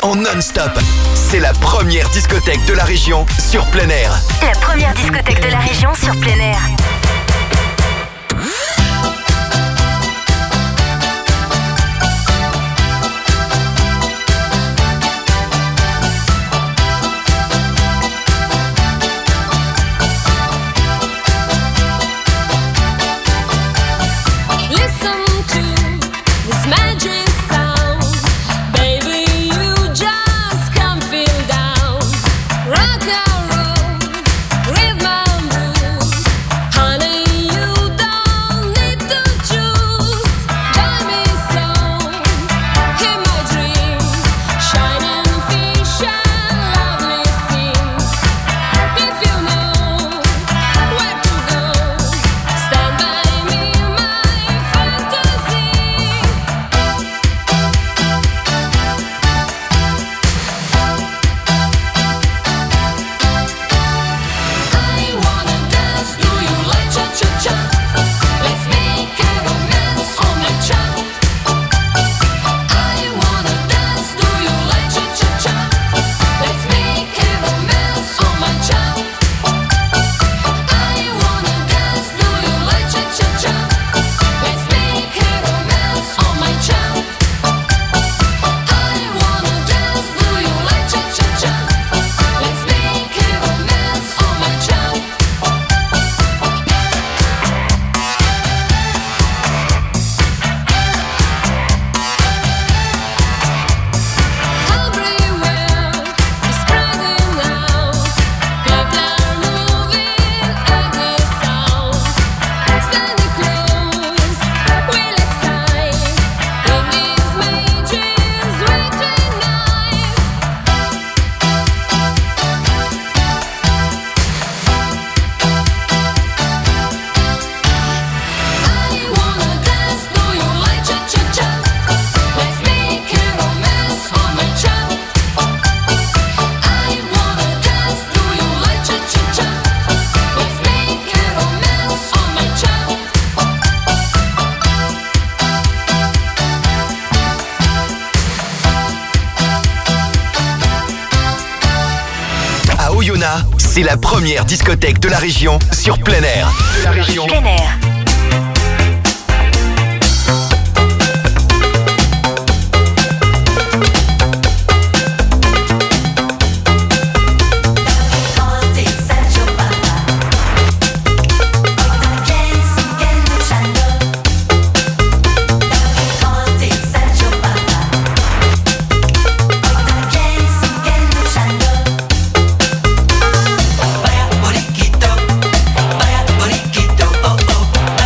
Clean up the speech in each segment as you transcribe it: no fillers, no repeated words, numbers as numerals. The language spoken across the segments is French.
en non-stop. C'est la première discothèque de la région sur plein air. La première discothèque de la région sur plein air. C'est la première discothèque de la région sur plein air. Plein air. Vaya boriquito, oh oh.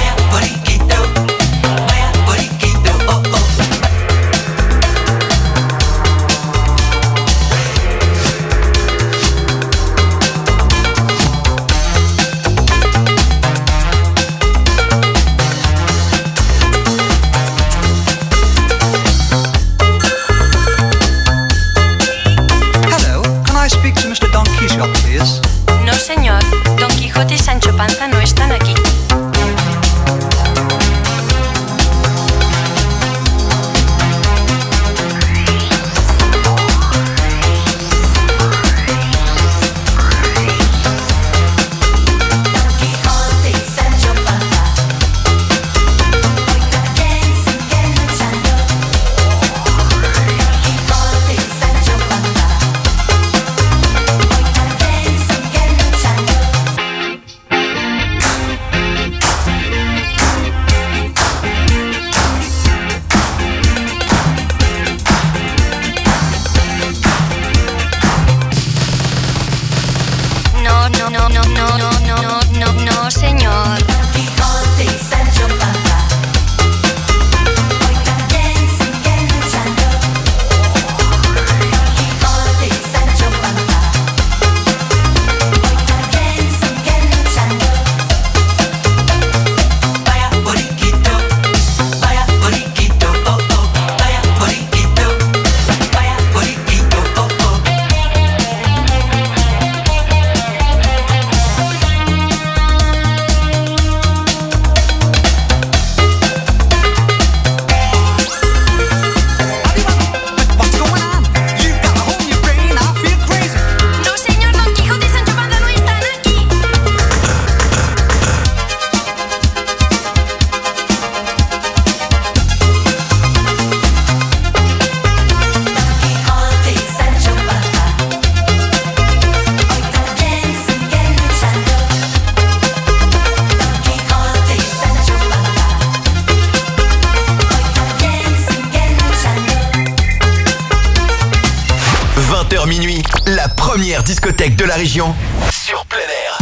20h minuit, la première discothèque de la région sur plein air.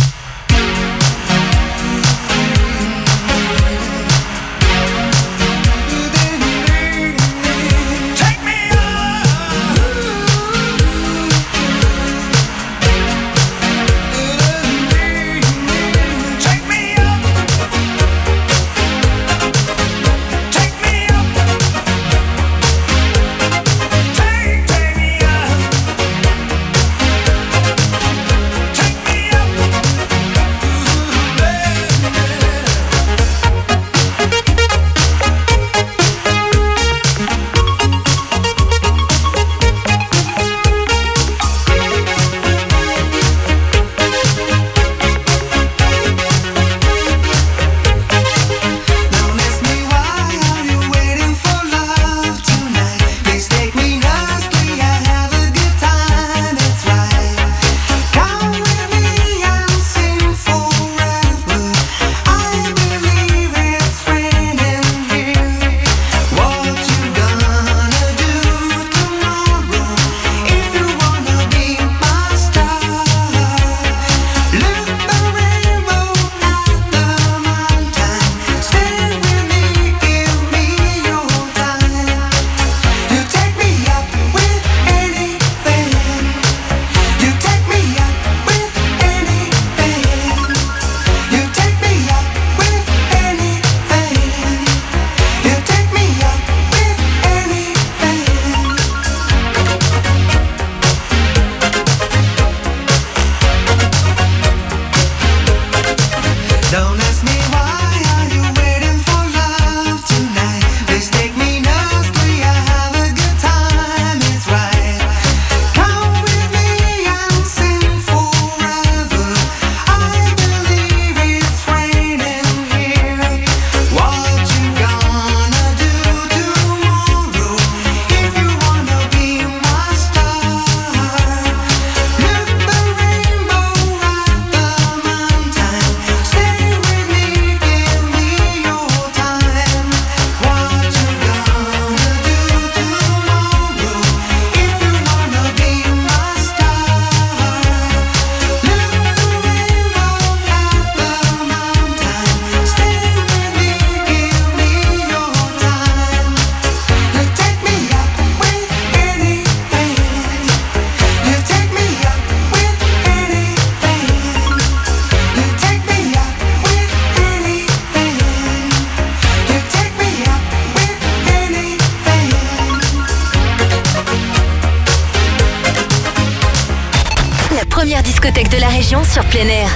Discothèque de la région sur plein air.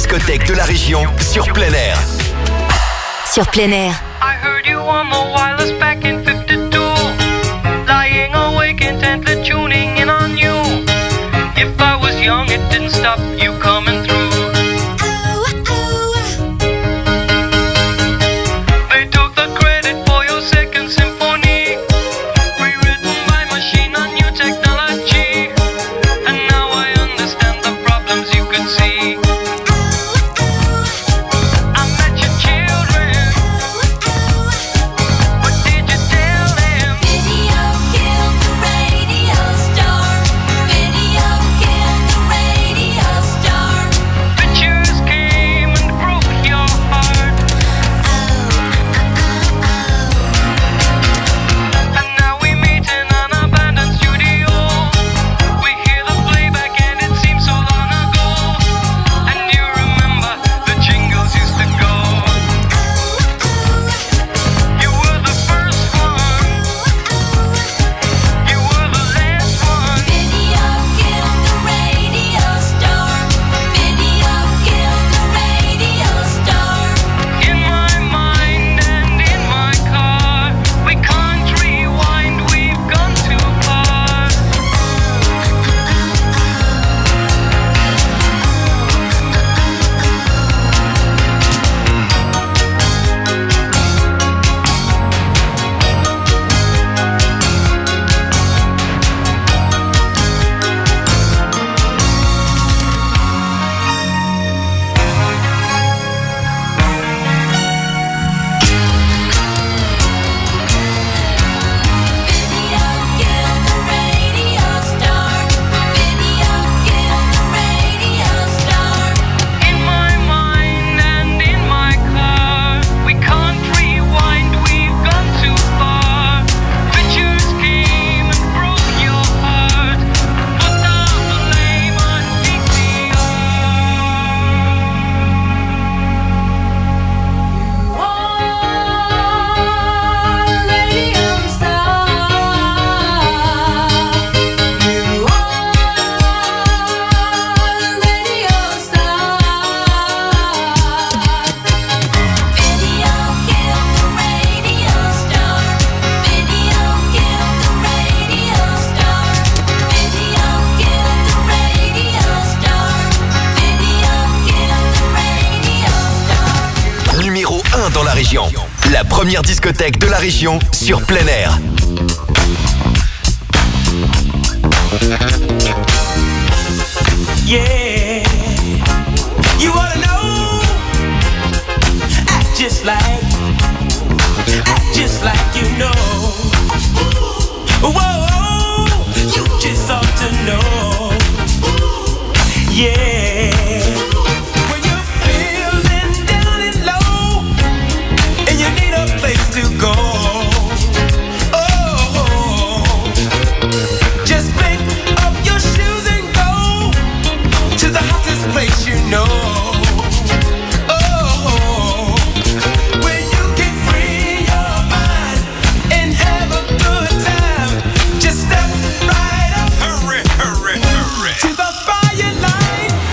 discothèque de la région sur plein air. Sur plein air. I heard you on the wireless back in 52, lying awake intently tuning in on you. If I was young, it didn't stop you coming through. They took the credit for your second symphony, rewritten by machine on new technology. And now I understand the problems you could see. I met your children. What did you tell them? Video killed the radio star. Video killed the radio star. Pictures came and broke your heart. And now we meet in an abandoned studio. We hear the playback and it seems so long ago. And you remember the jingles used to go. You were the first one. You were the last one. Video killed the radio star. Video killed the radio star. In my mind and in my car, we can't rewind, we've gone too far. Video killed the radio star. Video killed the radio star. In my mind and in my car, we can't rewind, we've gone too far. Pictures came and broke your heart. Put down the blame on VCR. Radio star. You are radio star. Video killed the radio star. Video killed the radio star. Video killed the radio star. Video killed the radio star. Numéro 1 dans la région. La première discothèque de la région sur plein air. Yeah, you wanna know? Act just like you know. Whoa, you just ought to know. Yeah, when you're feeling down and low, and you need a place to go. Oh, just pick up your shoes and go to the hottest place you know. Oh, where you can free your mind and have a good time. Just step right up, hurry, to the fire line.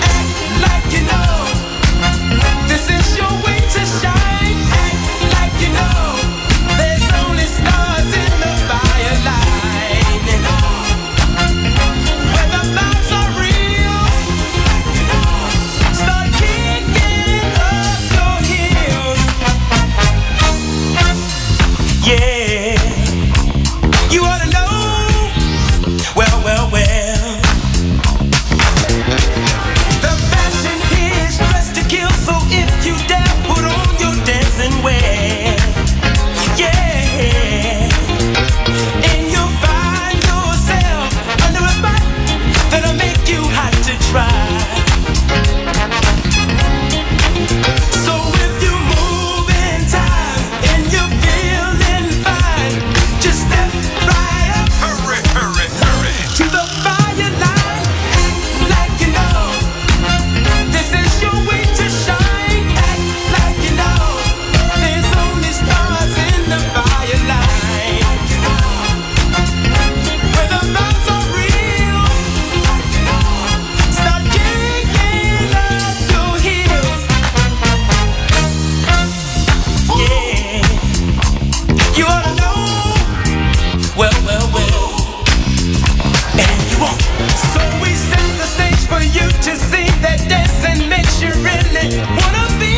want. So we set the stage for you to see that dancing makes you really wanna be.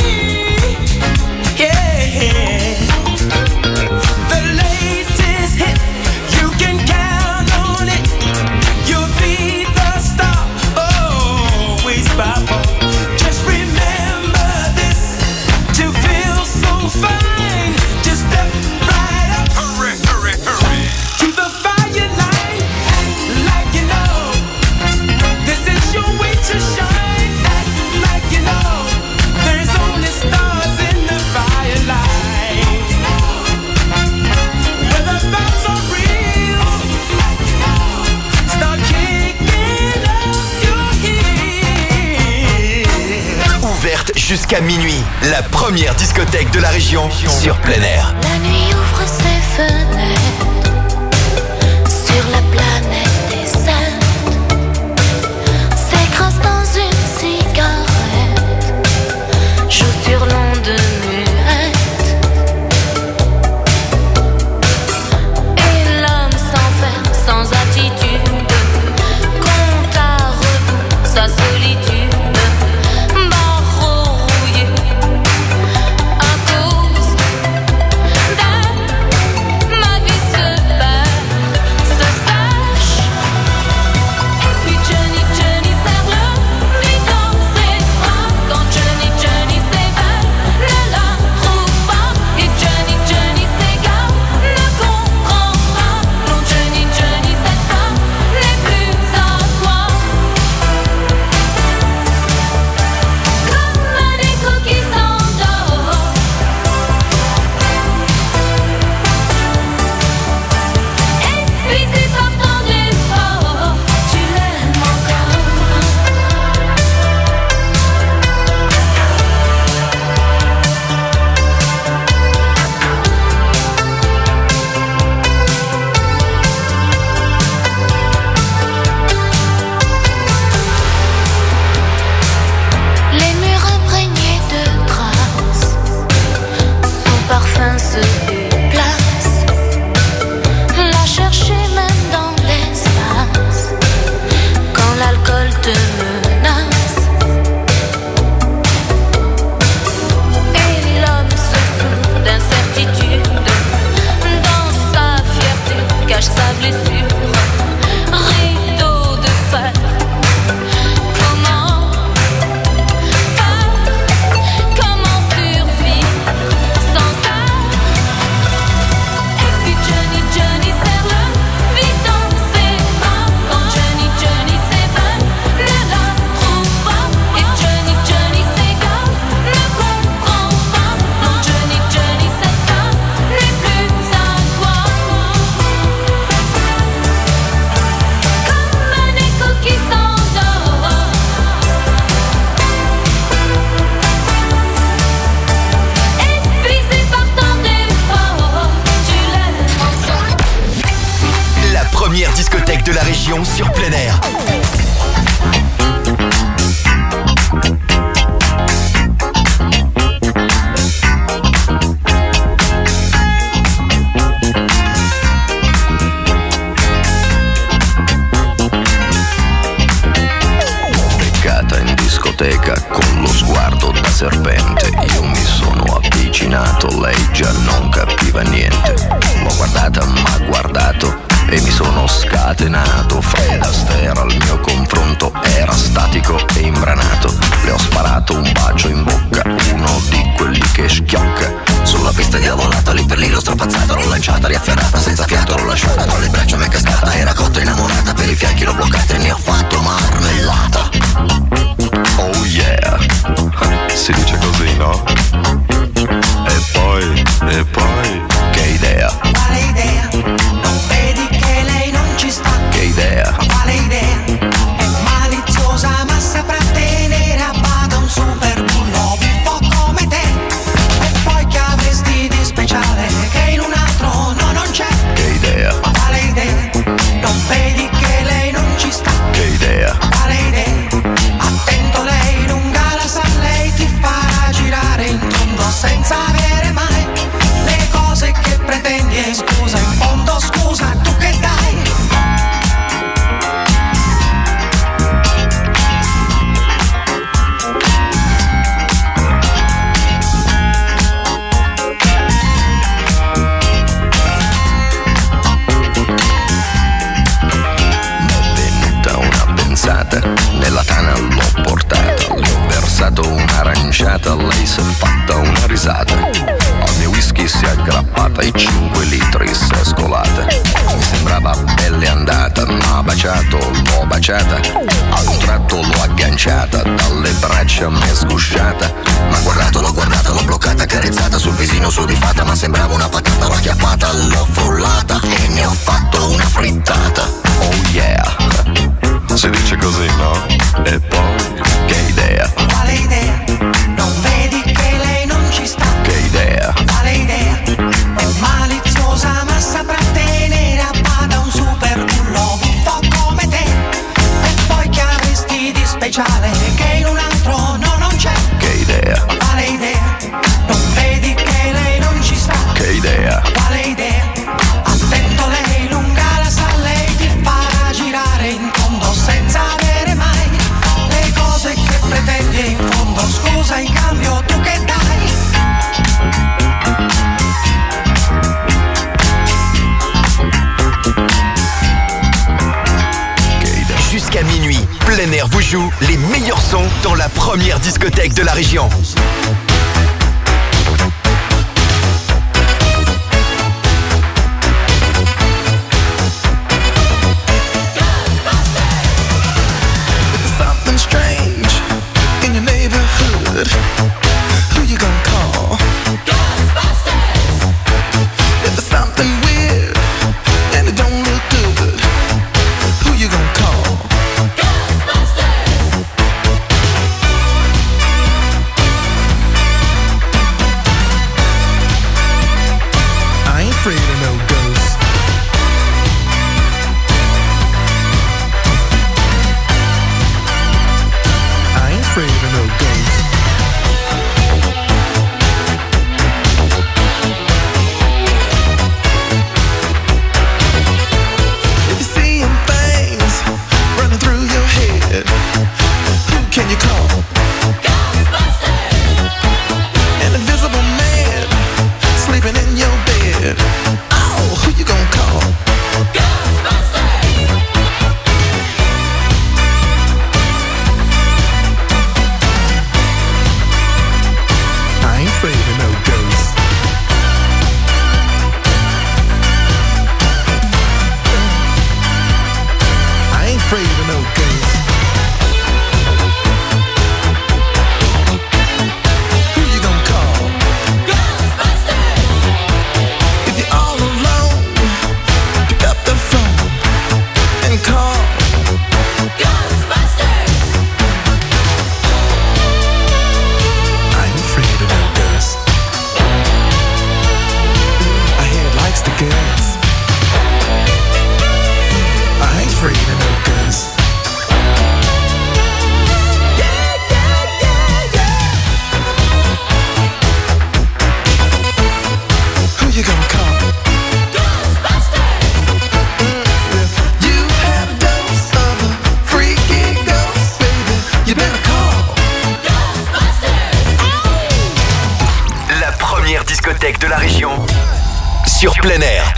Yeah. The latest hit, you can count on it. You'll be the star, always by far. Just remember this, to feel so fine, just step right up. Hurry, hurry, hurry. To the fire line, like you know, this is your way to shine. Like you know, there's only stars in the fire line. Where the vibes are real, start kicking up your heels. Ouverte jusqu'à minuit, la première discothèque de la région sur plein air. La nuit ouvre ses fenêtres sur la planète des saints, s'écrase dans une cigarette, joue sur l'onde muette, et l'homme s'enferme sans attitude, compte à rebours sa solitude. Barreau rouillé à cause ma vie se perd, se sache. Et puis Johnny, Johnny serre le vide dans ses bras. Quand Johnny, Johnny s'évade, ne la trouve pas. Et Johnny, Johnny s'égare, ne comprend pas. Non Johnny, Johnny, cette femme n'est plus à toi. Comme un écho qui s'endort, épuisé par tant d'efforts, tu l'aimes encore. Les murs imprégnés de traces, son parfum se déplace, la chercher même dans l'espace, quand l'alcool te menace. Et l'homme se fout d'incertitude, dans sa fierté cache sa blessure. Rideau de fer, comment faire, comment survivre sans ça? Et puis Johnny, Johnny serre le vide dans ses bras. Quand Johnny, Johnny s'évade, ne la trouve pas. Et Johnny, Johnny s'égare, ne comprend pas. Non Johnny, Johnny, cette femme n'est plus à toi. Comme un écho qui s'endort, épuisé par tant d'efforts, tu l'aimes encore. La première discothèque de la région sur plein air. Beccata in discoteca con lo sguardo da serpente, io mi sono avvicinato, lei già non capiva niente. L'ho guardata, m'ha guardato e mi sono scatenato. Fred Astaire al mio confronto era statico e imbranato. Le ho sparato un bacio in bocca, uno di quelli che schiocca. Sulla pista diavolata, lì per lì l'ho strappazzata, l'ho lanciata, riafferrata, senza fiato l'ho lasciata. Tra le braccia m'è cascata, era cotta innamorata, per i fianchi l'ho bloccata e ne ho fatto marmellata. Oh yeah, si dice così, no? E poi, che idea, Quale idea? Non vedi che lei non ci sta? che idea, Ma quale idea? È maliziosa ma saprà tenere a bada un super bullo buffo come te. E poi che avresti di speciale che in un altro no non c'è? che idea, Ma quale idea? Non serata, nella tana l'ho portata, le ho versato un'aranciata, lei si è fatta una risata. Al mio whisky si è aggrappata e 5 litri si è scolata. Mi sembrava belle andata, m'ha baciato, l'ho baciata, a un tratto l'ho agganciata, dalle braccia m'è sgusciata. M'ha guardato, l'ho guardata, l'ho bloccata, carezzata sul visino sudifata, ma sembrava una patata, l'ho acchiappata, l'ho frullata e ne ho fatto una frittata. Oh yeah, Si dice così, no? E poi che idea, Quale idea? Non vedi che lei non ci sta? che idea, Quale idea? È maliziosa ma saprà tenere a bada un super bullo buffo come te. E poi che avresti di speciale che in un altro no non c'è? che idea, Quale idea? Non vedi che lei non ci sta? che idea, Quale idea? Attento, lei lunga la sa, lei ti farà girare in fondo senza avere mai le cose che pretendi in fondo. Scusa, in cambio tu che dai? Jusqu'à minuit, plein air vous joue les meilleurs sons dans la première discothèque de la région. Something strange in your neighborhood. Who you gonna call? Ghostbusters! If there's something weird and it don't look good, who you gonna call? Ghostbusters! I ain't afraid of no ghosts. I ain't afraid of no ghosts. If you're seeing things running through your head, who can you call? Ghostbusters! An invisible man sleeping in your bed. Oh, who you gonna call? Ghostbusters! I ain't afraid of no ghosts. I ain't afraid of no ghosts. Who you gonna call? Ghostbusters! If you're all alone, pick up the phone and call Ghostbusters! I ain't afraid of no ghosts. I hear it likes the girls. I ain't afraid of no ghosts. Yeah, yeah, yeah, yeah. Who you gonna call? Ghostbusters! If you had a dose of a freaky ghost, baby, you better call Ghostbusters! La première discothèque de la région sur plein air.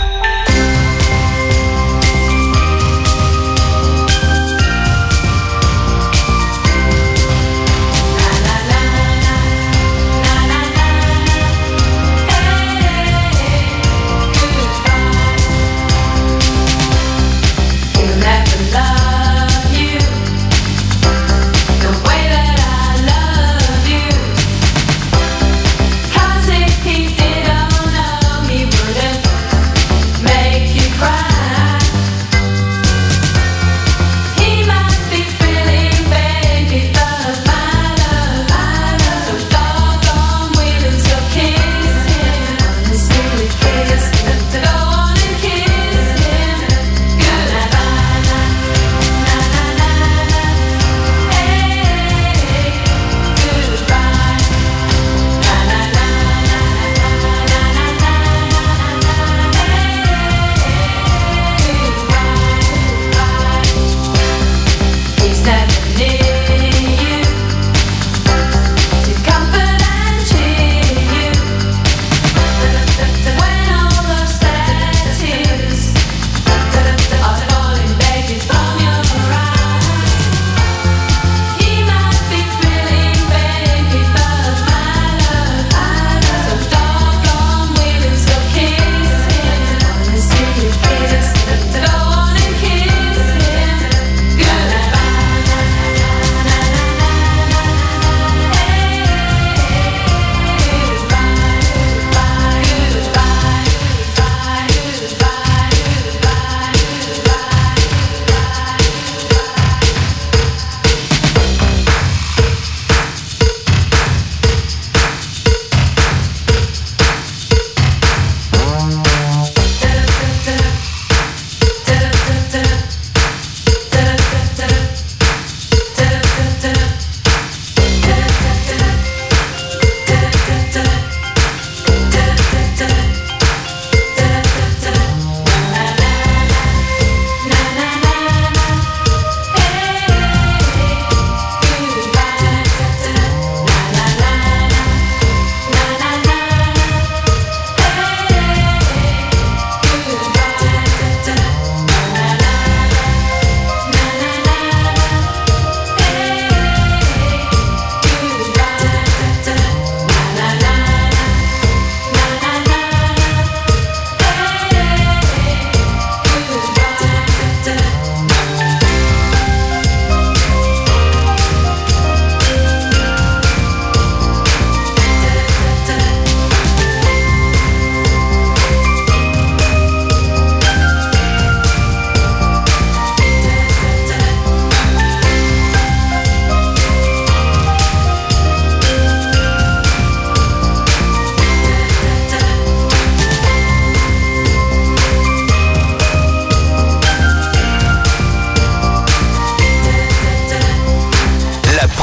He'll never love you the way that I love you. 'Cause if he did, oh no, he wouldn't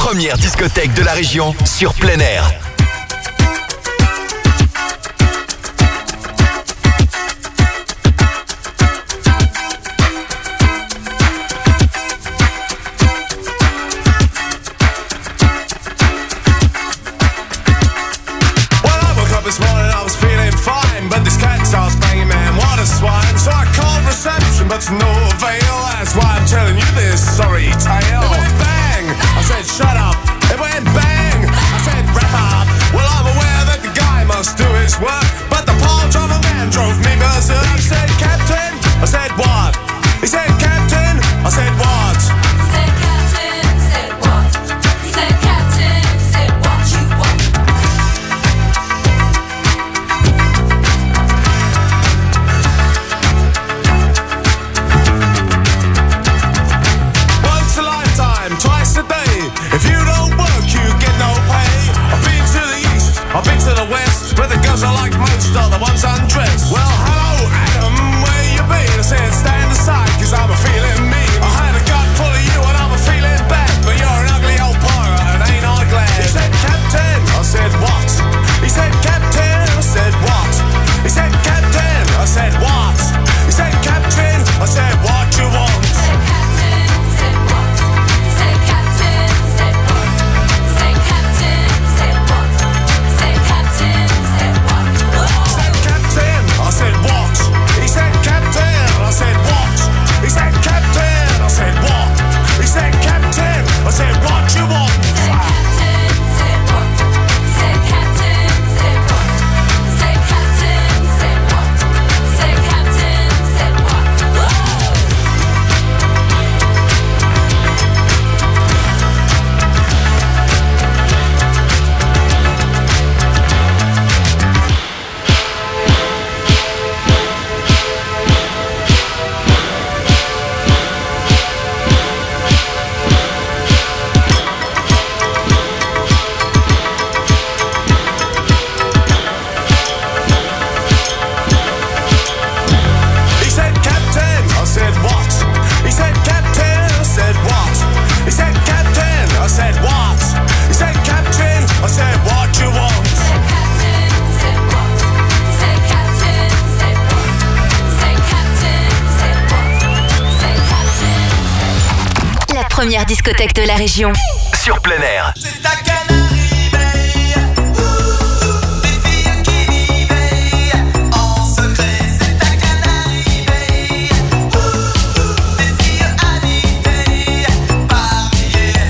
première discothèque de la région sur plein air. This morning I was feeling fine, but this cat starts banging, man, what a swine. So I called reception, but to no avail. That's why I'm telling you this sorry tale. It went bang, I said shut up. It went bang, I said wrap up. Well, I'm aware that the guy must do his work, but the part of a man drove me berserk. He said, Captain, I said what? He said, Captain, I said what? He said, Captain, said what? He said, Captain, said what you want. Once a lifetime, twice a day. If you don't work, you get no pay. I've been to the east, I've been to the west, where the girls I like most are the ones undressed. Well, hello, Adam, where you been? I said, stand aside, cause I'm a feeling mean. I had a gut full of you and I'm a feeling bad, but you're an ugly old pirate and ain't I glad? He said, Captain, I said, what? He said, Captain, I said, what? He said, Captain, I said, what? He said, Captain, I said, what you want? I said, what? He said, Captain, I said, what? He said, Captain, I said, what? He said, Captain, I said, what you want? He said, Captain, I said, what? He said, Captain, I said, what? He said, Captain, I said, what? He said, Captain, I said, what you want? La première discothèque de la région. Sur plein air. C'est ta Canarie Bay. Des filles qui vivaient en secret. C'est ta Canarie Bay. Des filles habitées par milliers.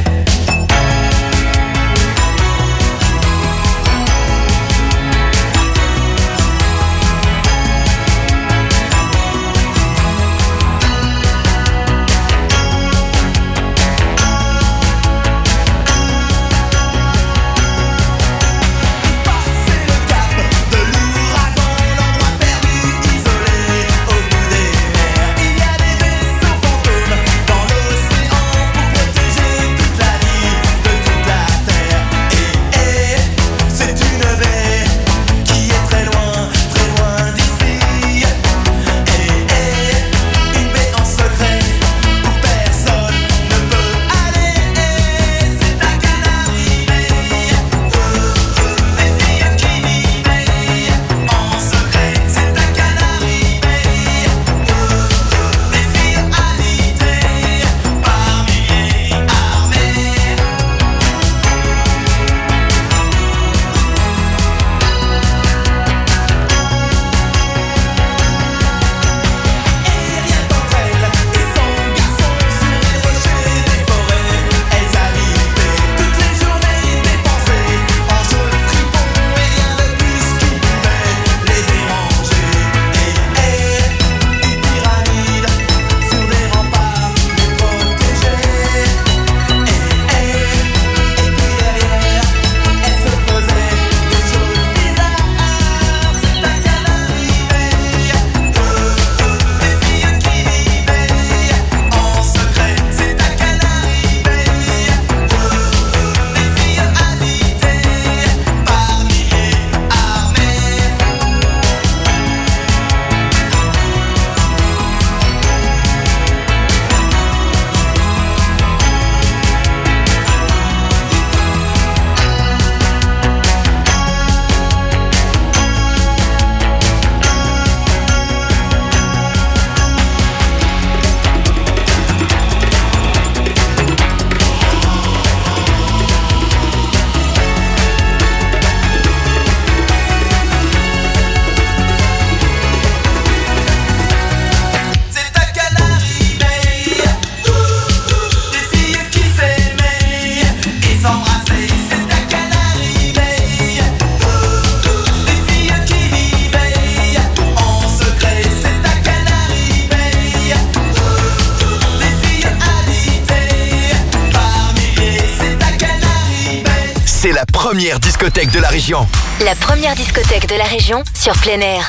c'est la première discothèque de la région. La première discothèque de la région sur plein air.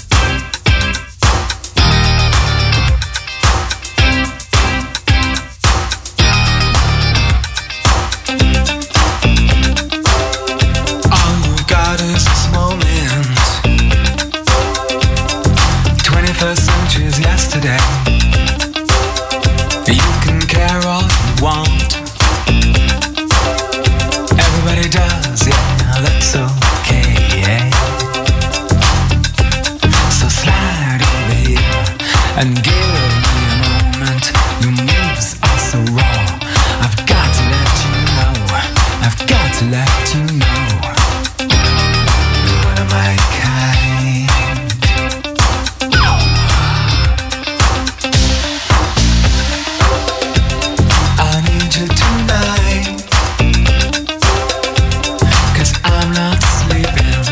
All you got is this moment. 21st century's yesterday. You can care all you want. Everybody does, yeah, that's okay. So slide over here and give me a moment. Your moves are so raw. I've got to let you know. I've got to let you know. You're one of my kind. I need you tonight. 'Cause I'm not sleeping.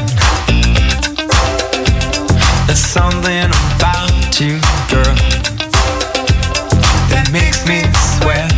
There's something about you, girl, that makes me sweat.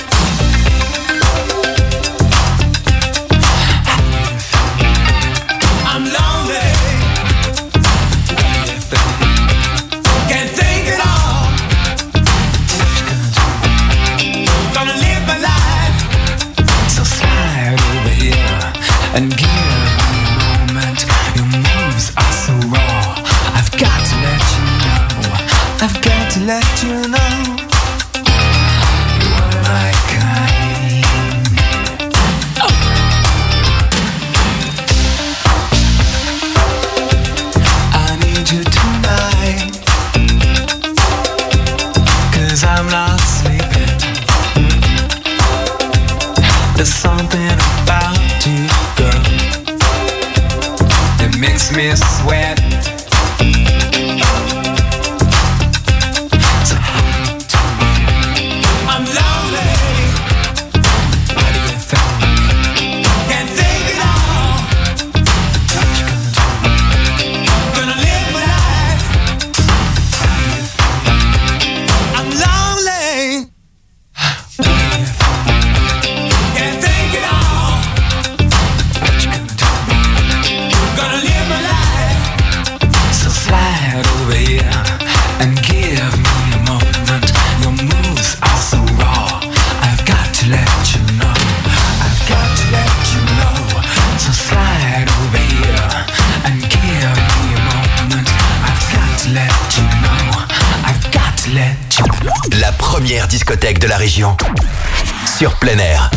I'm lonely. What do you think? Can't take it all. What you gonna do? Gonna live my life. So slide over here and give me a moment. Your moves are so raw. I've got to let you know. I've got to let you know. You're one of my kind. I need you tonight. 'Cause I'm not sleeping. There's something about you, girl, that makes me sweat. So I'm lonely. What do you think? Can't take it all. What you gonna do? Gonna live my life. How do you feel? I'm lonely. What do you think? Can't take it all. What you gonna do? Gonna live my life. So slide over here and give me a moment. Your moves are so raw. I've got to let you know. I've got to let you know. So slide over here and give me a moment. I've got to let you know. I've got to let you know. La première discothèque de la région. Sur plein air.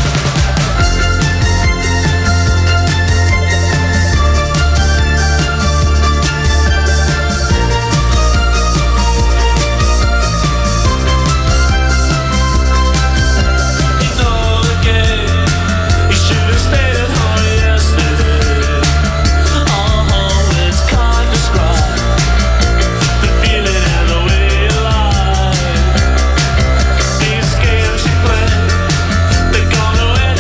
You should have stayed at home yesterday. It's can't describe the feeling and the way you lie. These games you play, they're gonna end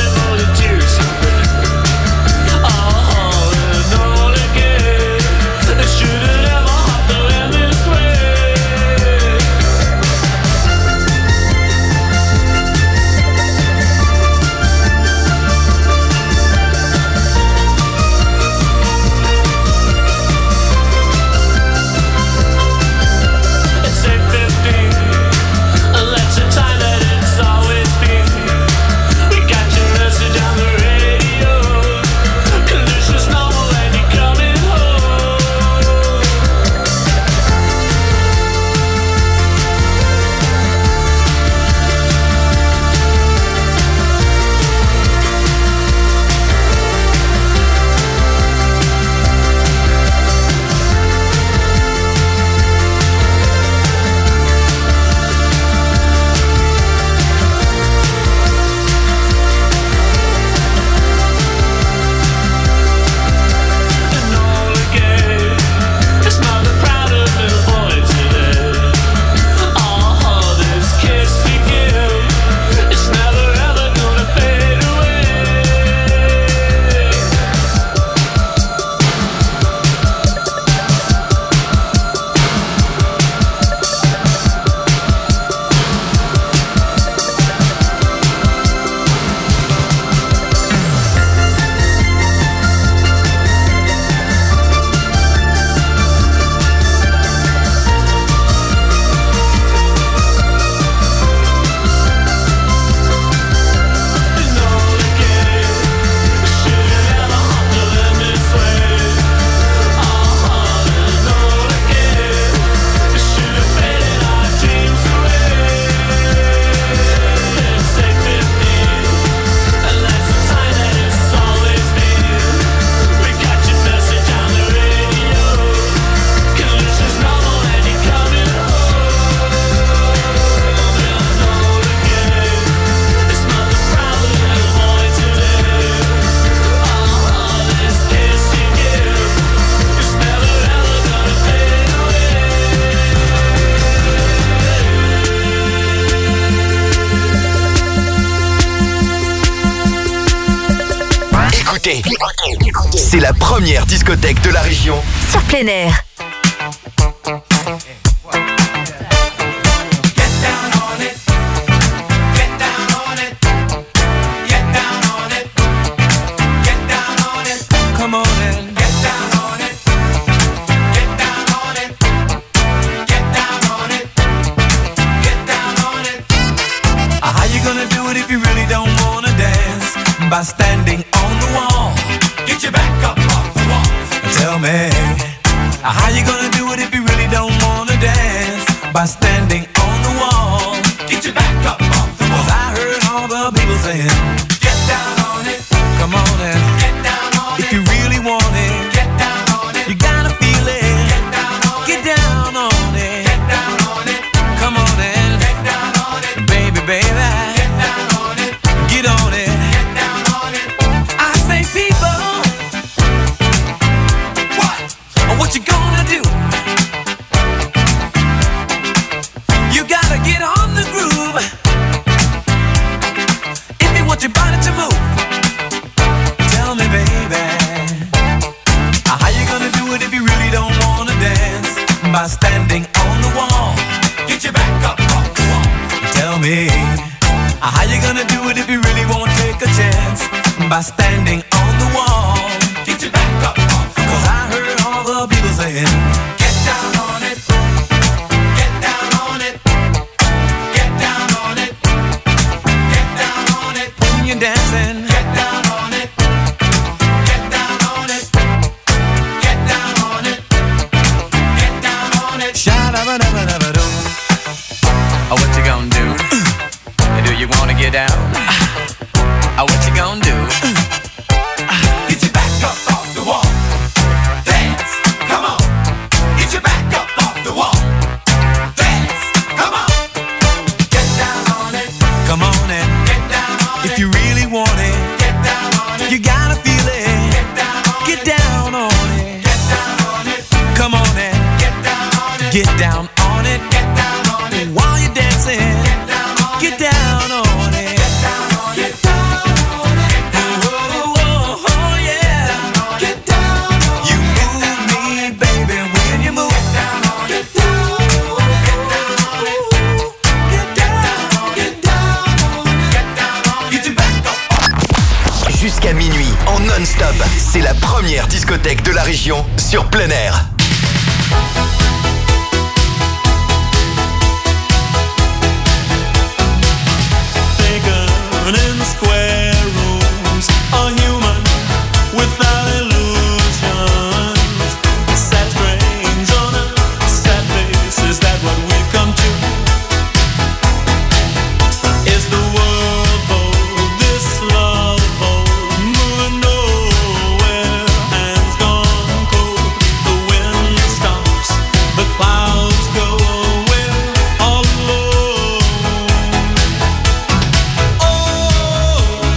écoutez, c'est la première discothèque de la région Sur plein air. Come on and get down on it. Get down on it. Get down on it. Get down on it. How you gonna do it if you really don't wanna dance? By standing on the wall. Get your back up off the wall. Tell me, how you gonna do it if you really don't wanna dance? By standing on the wall. Get your back up off the wall. 'Cause I heard all the people saying, get down on it. Come on and get down on it. If you really want it, get down on it. You gotta feel it. Get down on it. Get down on it. Get down on it. Come on and get down on it. Baby, baby. Get down on it. Get on it. Get down on it. I say people, what you gonna do? You gotta get on the groove if you want your body to move. Tell me, baby, how you gonna do it if you really don't wanna dance? By standing on the wall. Get your back up off the wall. Tell me, how you gonna do it if you really won't take a chance? By standing on the wall. Get your back up off the wall. 'Cause I heard all the people saying, get down on it. Get down on it. Get down on it. Get down on it. When you're dancing, get down on it. Get down on it. Get down on it. Get down on it. Sha-da-ba-da-ba-da-ba-do. What you gonna do? Do you wanna get down? What you gonna do? Get your back up off the wall. Dance, come on. Get your back up off the wall. Dance, come on. Get down on it. Come on and get down on it. If you really want it, get down on it. You gotta feel it. Get down on it. Get down on it. Get down on it. Come on and get down on it. Get down on it. Get down on it. While you're dancing, get down on it. Get down on it. Get down on it. Get down on it. Jusqu'à minuit, en non-stop, c'est la première discothèque de la région sur plein air. Taken in square rooms, a human without illusions. Sad strange on a sad face, is that what we've come to? Is the world bold, this love bold, moving nowhere, hands gone cold. The wind stops, the clouds go away all alone. Oh,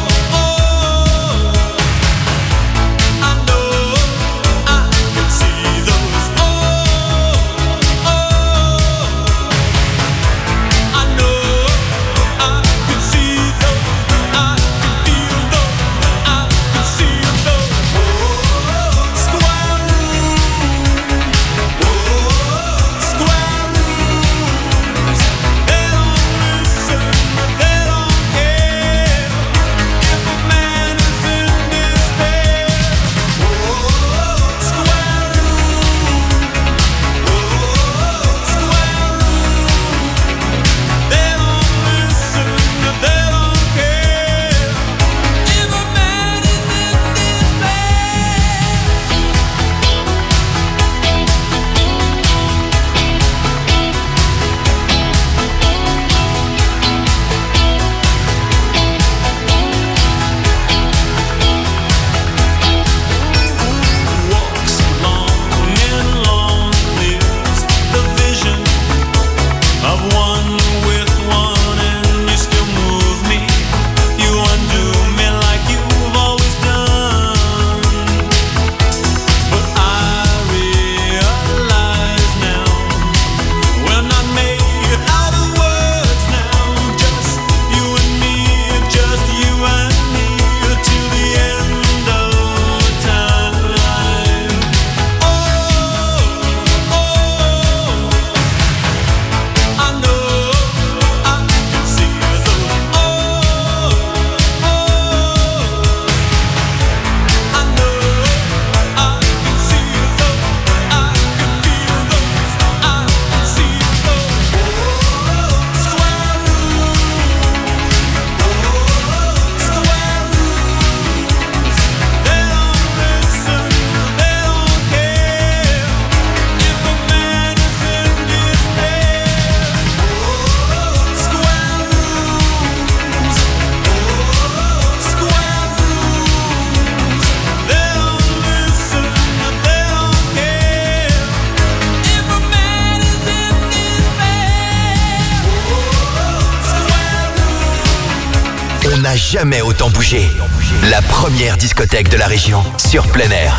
On n'a jamais autant bougé. La première discothèque de la région sur plein air.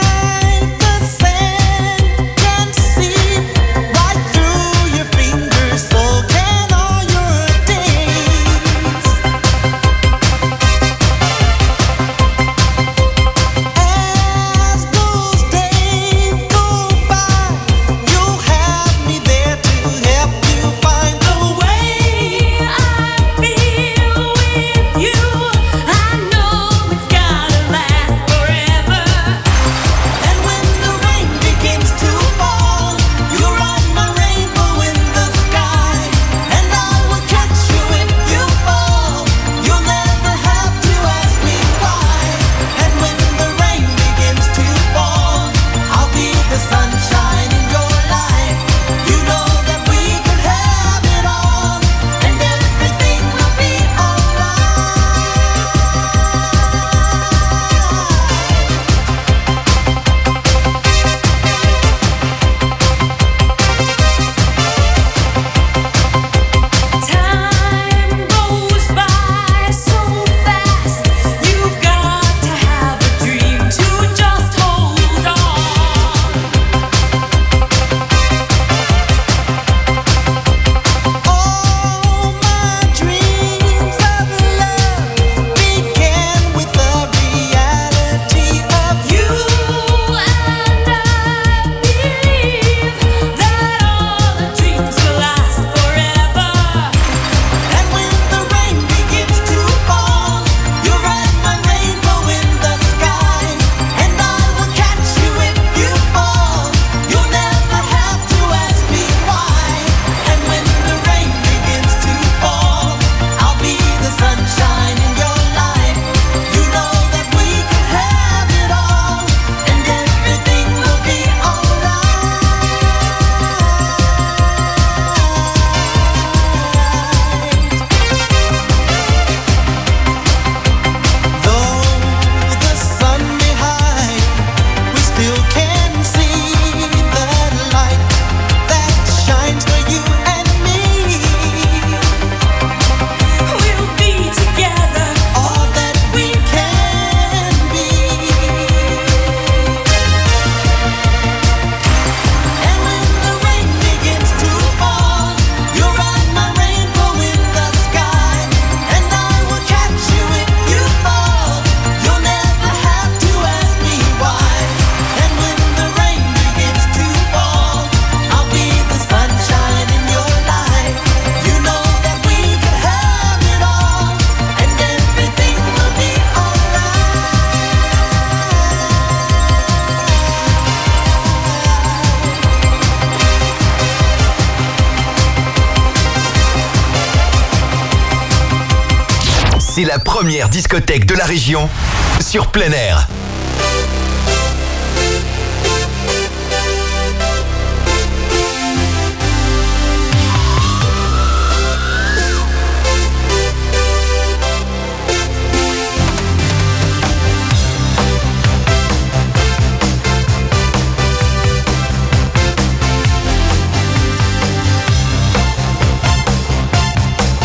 C'est la première discothèque de la région sur plein air.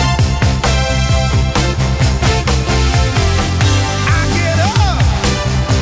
I get up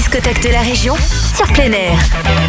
discothèque de la région sur plein air.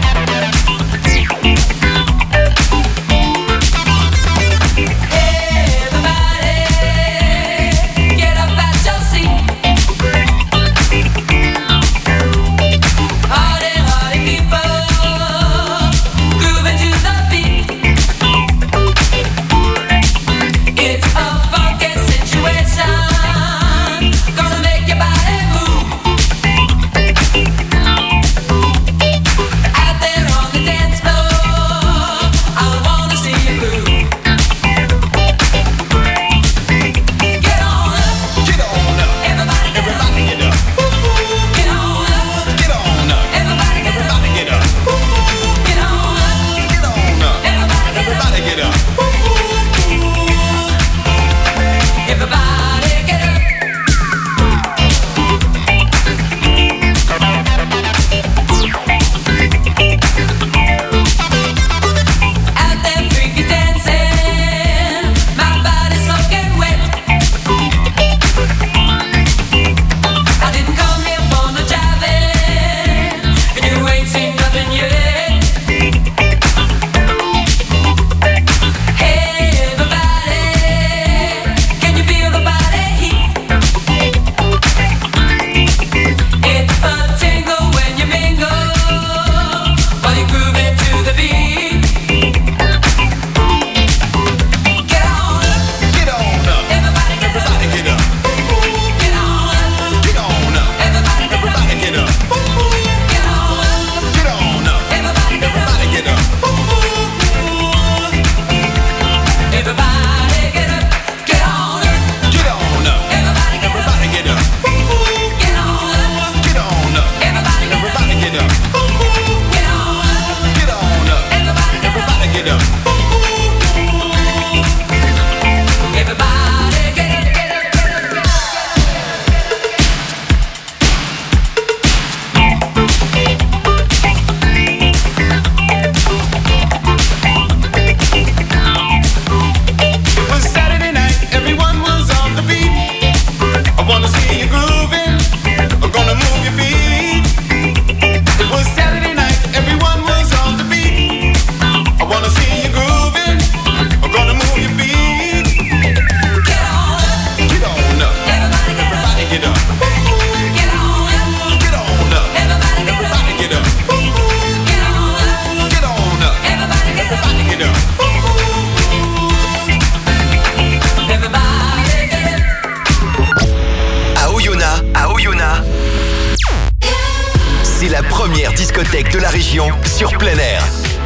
discothèque de la région sur plein air.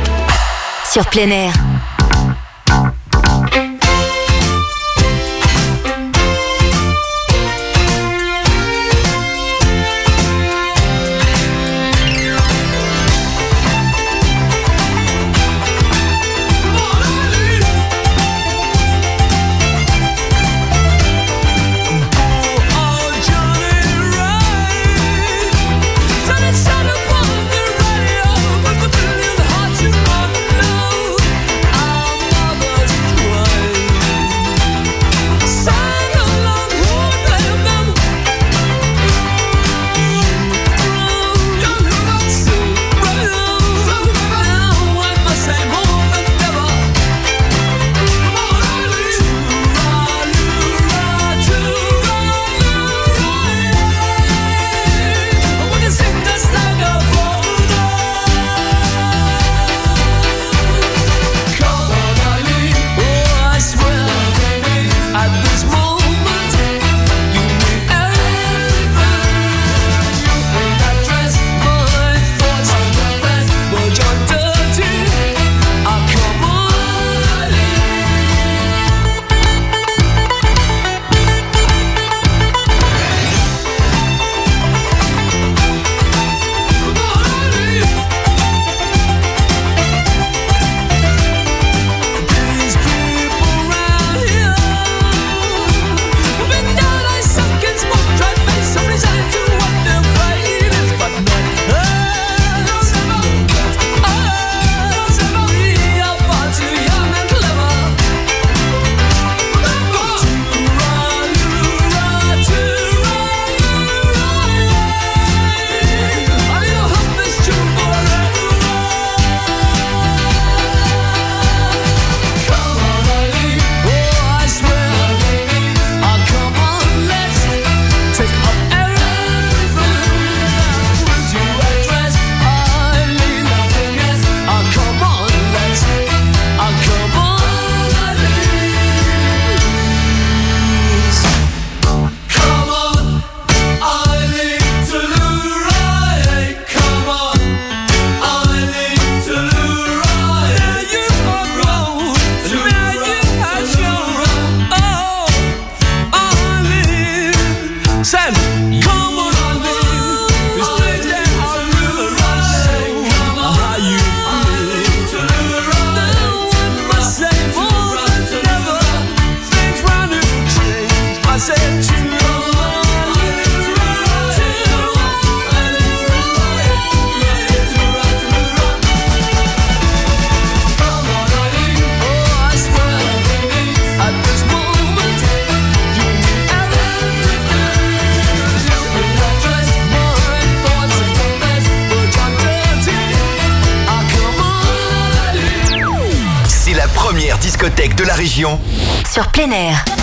Sur plein air. I discothèques de la région sur plein air.